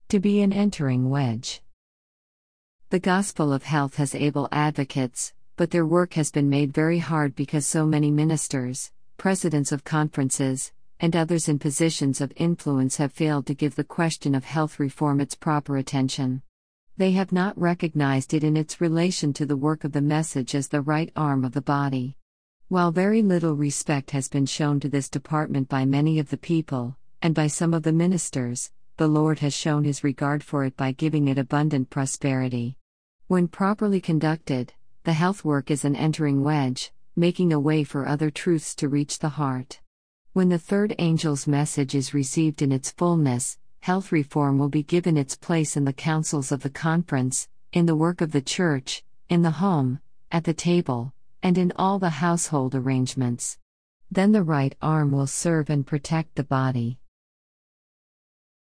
To be an entering wedge. The Gospel of Health has able advocates, but their work has been made very hard because so many ministers, presidents of conferences, and others in positions of influence have failed to give the question of health reform its proper attention. They have not recognized it in its relation to the work of the message as the right arm of the body. While very little respect has been shown to this department by many of the people, and by some of the ministers, the Lord has shown His regard for it by giving it abundant prosperity. When properly conducted, the health work is an entering wedge, making a way for other truths to reach the heart. When the third angel's message is received in its fullness, health reform will be given its place in the councils of the conference, in the work of the church, in the home, at the table, and in all the household arrangements. Then the right arm will serve and protect the body.